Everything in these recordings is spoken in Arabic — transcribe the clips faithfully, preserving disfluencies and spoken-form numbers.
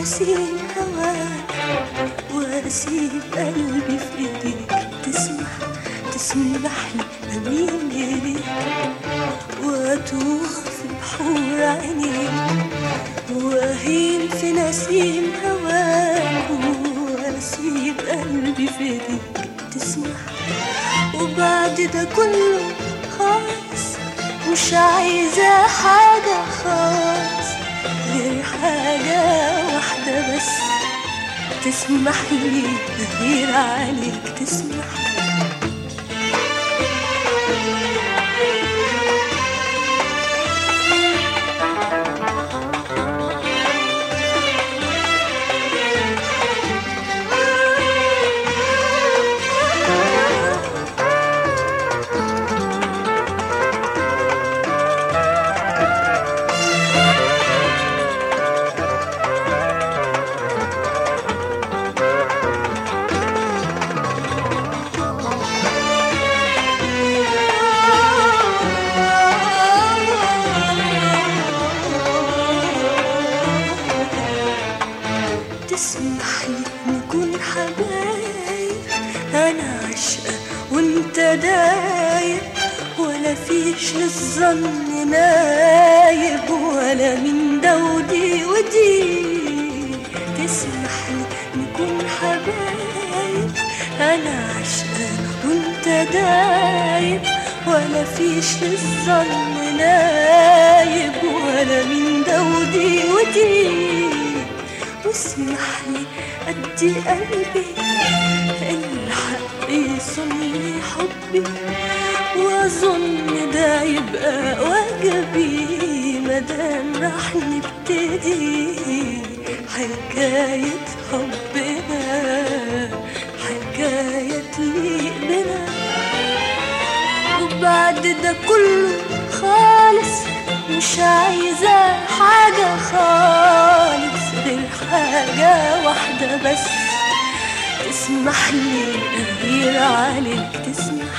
نسيم هواك واسيب قلبي في ايديك. تسمح تسمح لي اميل اليك واتوه في بحور عينيك واهيم في نسيم هواك واسيب قلبي في ايديك. تسمح وبعد ده كله خالص مش عايزة حاجة خالص غير حاجة واحدة بس. تسمح لي أغير عليك. تسمح تسمح لي نكون حبايب. أنا عشقة وانت دايب ولا فيش للظن نايب ولا من ده ودي ودي. تسمح لي نكون حبايب. أنا عشقة وانت دايب ولا فيش للظن نايب ولا من ده ودي ودي. واسمح لي أدي قلبي الحق يصلي حبي وأظن ده يبقى واجبي مادام راح نبتدي حكاية حبنا حكاية تليق بنا. وبعد ده كله خالص مش عايزة حاجة خالص غير حاجة واحدة بس. تسمح لي أغير عليك. تسمح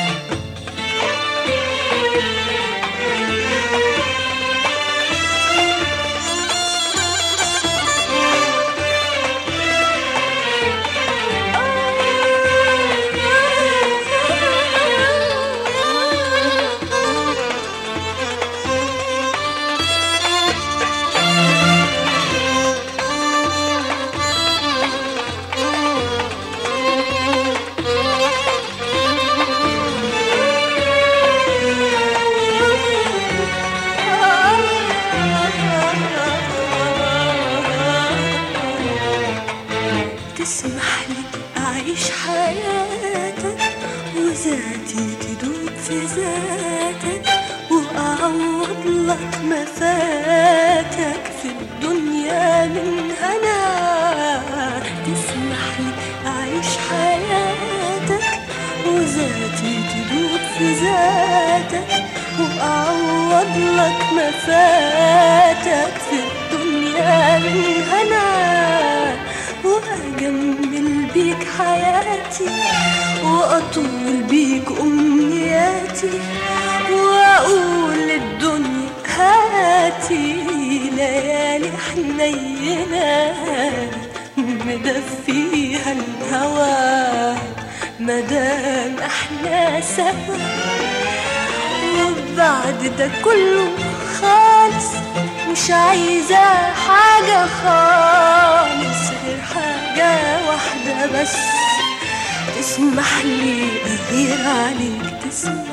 تسمح لي أعيش حياتك وذاتي تدوب في ذاتك وأعوض لك ما فاتك في الدنيا من هنا. تسمح لي أعيش حياتك وذاتي تدوب في ذاتك وأعوض لك ما فاتك في الدنيا من هنا. وأجمل بيك حياتي وأطول بيك أمنياتي وأقول للدنيا هاتي ليالي حنينة مدفيها الهوى مدام احنا سوا. وبعد ده كله خالص مش عايزة حاجة خالص غير حاجة واحدة بس. تسمح لي أغير عليك. تسمح